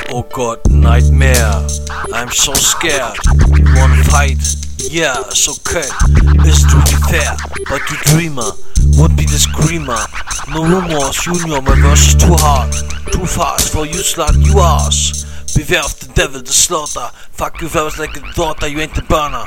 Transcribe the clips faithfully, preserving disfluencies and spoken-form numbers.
Oh God, nightmare. I'm so scared. You wanna fight? Yeah, it's okay. It's truly fair, but you dreamer would be the screamer. No rumors, Junior, my verse is too hard, too fast for you, slut, you ass. Beware of the devil, the slaughter. Fuck you, fellas like a daughter, you ain't the burner.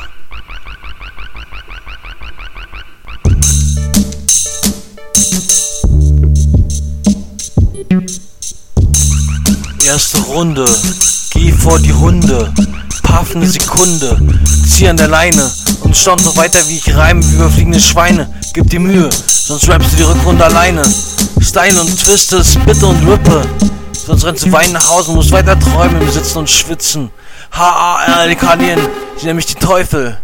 Erste Runde, geh vor die Hunde, paff ne Sekunde, zieh an der Leine und staun so weiter wie ich reime wie überfliegende Schweine. Gib dir Mühe, sonst rappst du die Rückrunde alleine. Style und Twiste, Spitte und Rippe, sonst rennst du weinend nach Hause und musst weiter träumen im Sitzen und Schwitzen. H A R L K N, sie nennen mich die Teufel.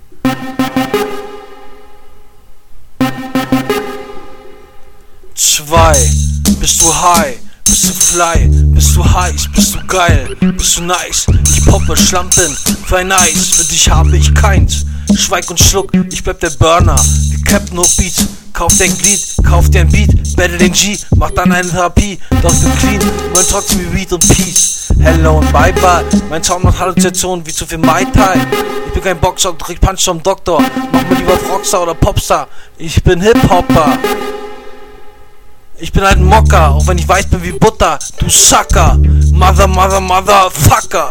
Zwei, bist du high? Bist du fly, bist du heiß, bist du geil, bist du nice. Ich poppe Schlampen für ein Eis, für dich habe ich keins. Schweig und schluck, ich bleib der Burner, wie Captain Hook Beats. Kauf dein Glied, kauf dir ein Beat, battle den G, mach dann eine Therapie. Doch du clean, wollen trotzdem wie Weed und Peace. Hello und bye bye, mein Sound macht Halluzinationen wie zu viel Mai Tai. Ich bin kein Boxer und krieg Punch vom Doktor, mach mir lieber Rockstar oder Popstar. Ich bin Hip-Hopper. Ich bin halt ein Mocker, auch wenn ich weiß bin wie Butter, du Sucker, Mother, Mother, Motherfucker.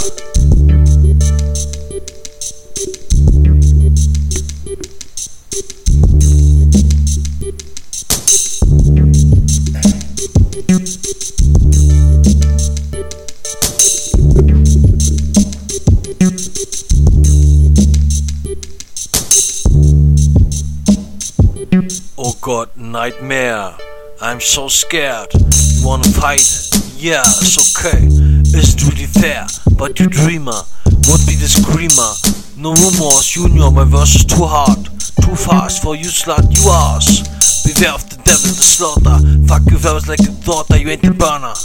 Oh God, nightmare. I'm so scared. You wanna fight? Yeah, it's okay. It's truly fair, but you dreamer would be the screamer. No rumors, Junior, my verse is too hard, too fast for you, slut, you ass. Beware of the devil, the slaughter. Fuck you, fellas like a daughter, you ain't the burner.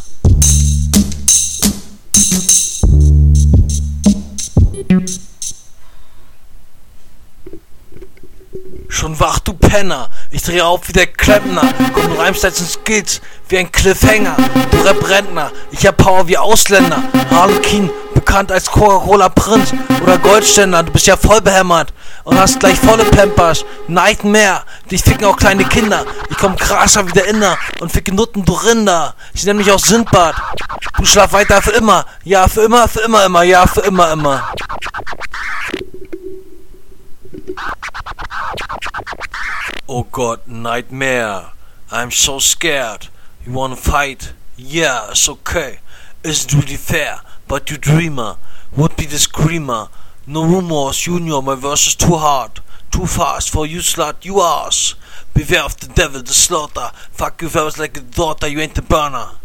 Schon wach, du Penner, ich dreh auf wie der Klempner. Komm, du reimst als ein Skills wie ein Cliffhanger. Du Rap-Rentner, ich hab Power wie Ausländer. Harlequin, bekannt als Coca-Cola-Prinz oder Goldständer. Du bist ja voll behämmert und hast gleich volle Pampers. Nightmare, dich ficken auch kleine Kinder. Ich komm krasser wie der Inder und ficke Nutten, du Rinder. Ich nenn mich auch Sindbad. Du schlaf weiter für immer, ja für immer, für immer, immer, ja für immer, immer. Oh God, nightmare. I'm so scared. You wanna fight? Yeah, it's okay. It's truly fair, but you dreamer would be the screamer. No rumors, Junior, my verse is too hard, too fast for you, slut, you ass. Beware of the devil, the slaughter. Fuck you, fellas like a daughter, you ain't the burner.